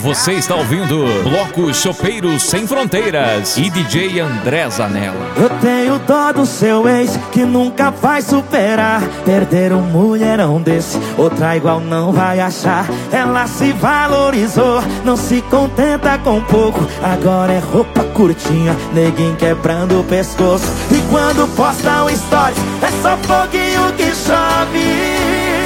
Você está ouvindo Bloco Chopeiro Sem Fronteiras e DJ André Zanella. Eu tenho dó do seu ex que nunca vai superar. Perder um mulherão desse, outra igual não vai achar. Ela se valorizou, não se contenta com pouco. Agora é roupa curtinha, neguinho quebrando o pescoço. E quando posta um story, é só foguinho que chove.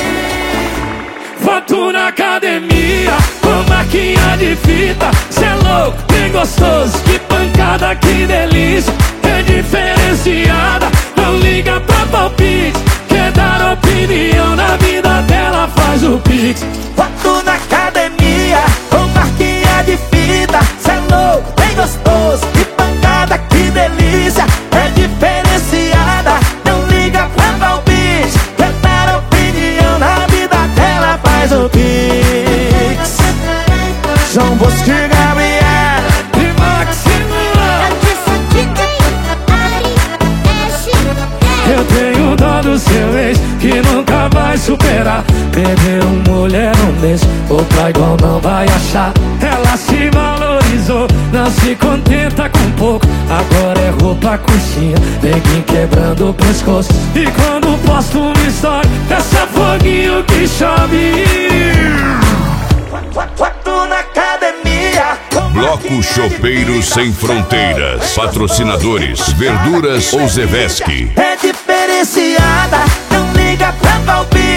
Foto na academia, com marquinha de fita. Cê é louco, bem gostoso, que pancada, que delícia. É diferenciada, não liga pra palpite. Quer dar opinião na vida dela, faz o pix. Foto na academia, com marquinha de fita. Cê é louco, bem gostoso, que pancada, que delícia. É diferenciada, não liga pra palpite. Quer dar opinião na vida dela, faz o pix. João Bosco e Gabriel E Maximiliano, eu tenho dó do seu ex que nunca vai superar. Perder um mulherão desse, outra igual não vai achar. Ela se valorizou, não se contenta com pouco. Agora é roupa curtinha, neguinho quebrando o pescoço. E quando posto uma história, é só foguinho que chove. Foto na academia. Bloco Chopeiro Sem Fronteiras. Patrocinadores Verduras Ozeveski. É diferenciada, não liga pra palpite.